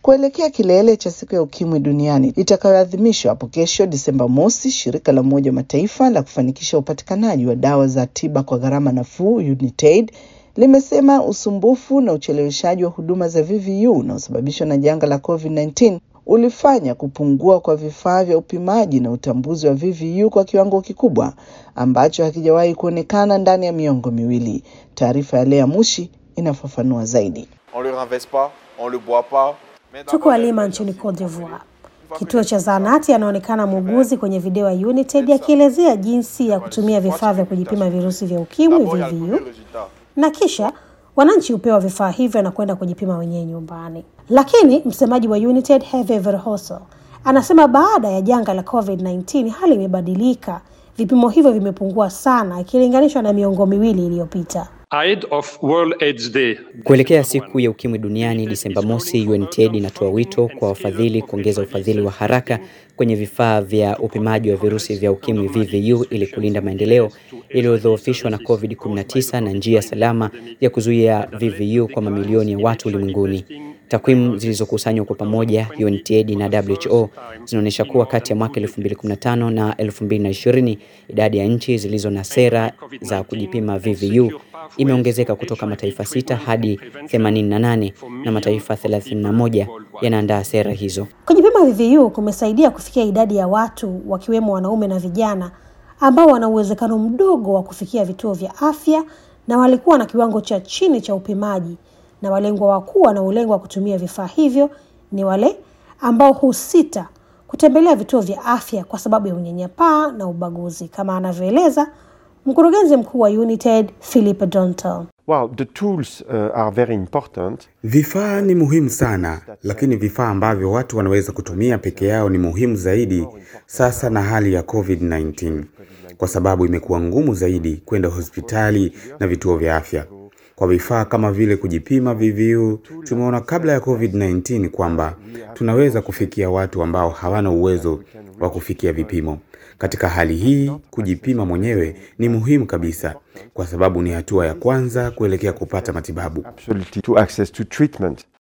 Kuelekea kilele cha siku ya ukimwi duniani itakayoadhimishwa hapo kesho Disemba mosi, shirika la Umoja wa Mataifa la kufanikisha upatikanaji wa dawa za tiba kwa gharama nafuu UNITAID limesema usumbufu na ucheleweshaji wa huduma za VVU unaosababishwa na janga la COVID-19 ulifanya kupungua kwa vifaa vya upimaji na utambuzi wa VVU kwa kiwango kikubwa ambacho hakijawahi kuonekana ndani ya miongo miwili. Taarifa ya Lea Mushi inafafanua zaidi. Tuko Alima nchini Cote d'Ivoire. Kituo cha zahanati anaonekana muuguzi kwenye video ya UNITAID akielezea jinsi ya kutumia vifaa vya kujipima virusi vya ukimwi VVU, na kisha wananchi hupewa vifaa hivyo na kwenda kujipima wenyewe nyumbani. Lakini msemaji wa UNITAID Hervé Verheugen anasema baada ya janga la COVID-19 hali imebadilika. Vipimo hivyo vimepungua sana ikilinganishwa na miongo miwili iliyopita. Kuelekea siku ya ukimwi duniani Disemba mosi, UNITAID inatoa wito kwa wafadhili kuongeza ufadhili wa haraka kwenye vifaa vya upimaji wa virusi vya ukimwi VVU ili kulinda maendeleo yaliyodhoofishwa na COVID-19 na njia salama ya kuzuia VVU kwa mamilioni ya watu ulimwenguni. Takwimu zilizokusanywa kwa pamoja UNITAID na WHO zinaonyesha kuwa kati ya mwaka 2015 na 2020 idadi ya nchi zilizo na sera za kujipima VVU imeongezeka kutoka mataifa 6 hadi 88 na mataifa 31 yanaandaa sera hizo. Kujipima VVU kumesaidia kufikia idadi ya watu wakiwemo wanaume na vijana ambao wana uwezekano mdogo wa kufikia vituo vya afya na walikuwa na kiwango cha chini cha upimaji, na walengwa wakuu na ulengwa kutumia vifaa hivyo ni wale ambao husita kutembelea vituo vya afya kwa sababu ya unyanyapaa na ubaguzi, kama anavyoeleza mkurugenzi mkuu wa UNITAID Philippe Dontel. The tools are very important. Vifaa ni muhimu sana, lakini vifaa ambavyo watu wanaweza kutumia peke yao ni muhimu zaidi sasa na hali ya COVID-19, kwa sababu imekuwa ngumu zaidi kwenda hospitali na vituo vya afya. Kwa vifaa kama vile kujipima VVU, tumeona kabla ya COVID-19 kwamba tunaweza kufikia watu ambao hawana uwezo wa kufikia vipimo. Katika hali hii, kujipima mwenyewe ni muhimu kabisa kwa sababu ni hatua ya kwanza kuelekea kupata matibabu.